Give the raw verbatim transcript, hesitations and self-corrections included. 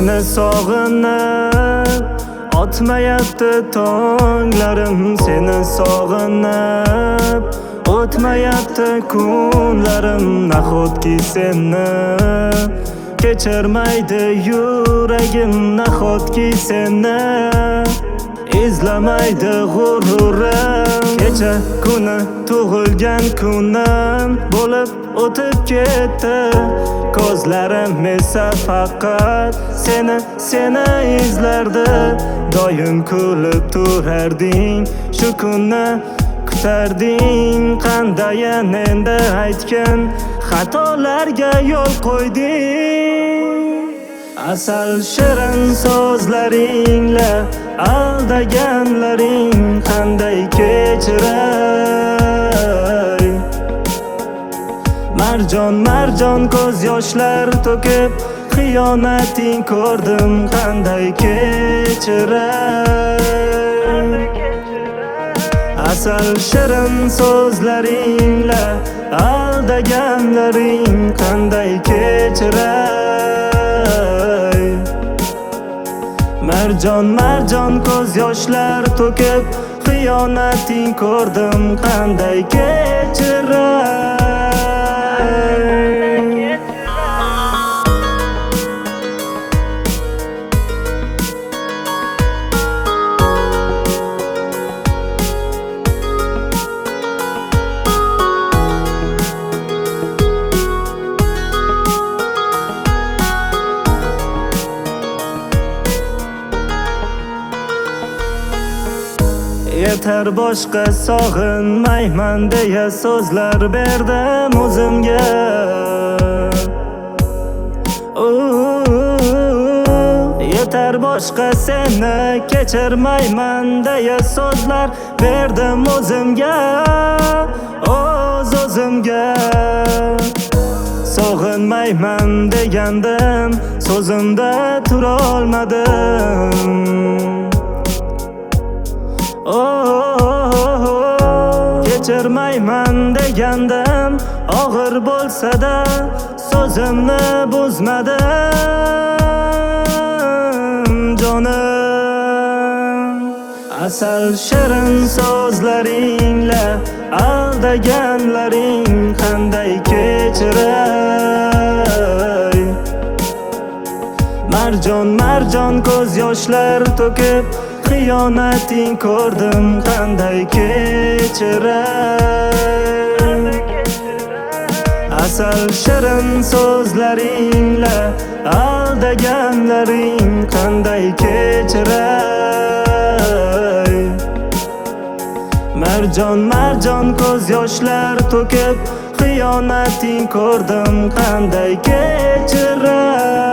Seni sog'inib o'tmayapti tonglarim, seni sog'inib o'tmayapti kunlarim. Nahotki seni kechirmaydi yuragim, nahotki seni izlamaydi g'ururim. Kecha kuni tug'ilgan kunim bo'lib o'tib ketdi, ko'zlarim esa faqat seni, seni izlardi. Doim kulib turarding, shu kunni kutarding. Qandayin endi aytgin, xatolarga yo'l qo'yding. Asal shirin so'zlaringla aldaganlaring qanday kechiray. Marjon marjon ko'z yoshlar to'kib xiyonating ko'rdim, qanday kechiray. Asal shirin so'zlaringla aldaganlaring qanday kechiray. Marjon marjon ko'z yoshlar to'kib xiyonating ko'rdim, qanday kechiray. Yeter boshqa sog'inmayman deya so'zlar berdim o'zimga. Yeter boshqa seni kechirmayman deya so'zlar berdim o'zimga, o'z o'zimga. Sog'inmayman degandim, so'zimda turolmadim. Kechirmayman degandim, og'ir bo'lsa-da so'zimni buzmadim jonim. Asal shirin so'zlaringla aldaganlaring qanday kechiray. Marjon marjon ko'z yoshlar to'kib xiyonating ko'rdim, qanday kechiray. Asal shirin so'zlaringla aldaganlaring qanday kechiray. Marjon marjon ko'z yoshlar to'kib xiyonating ko'rdim, qanday kechiray.